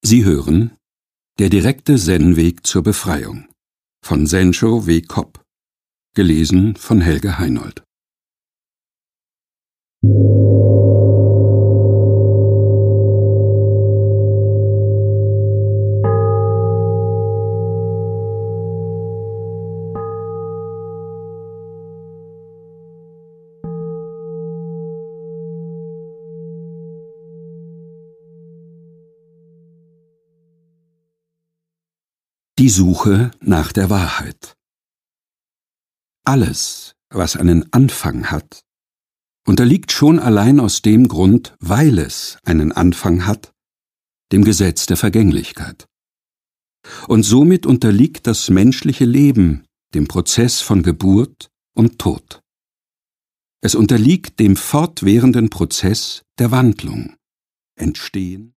Sie hören Der direkte Zen-Weg zur Befreiung von Sensho W. Kopp, gelesen von Helge Heinold. Die Suche nach der Wahrheit. Alles, was einen Anfang hat, unterliegt schon allein aus dem Grund, weil es einen Anfang hat, dem Gesetz der Vergänglichkeit. Und somit unterliegt das menschliche Leben dem Prozess von Geburt und Tod. Es unterliegt dem fortwährenden Prozess der Wandlung, Entstehen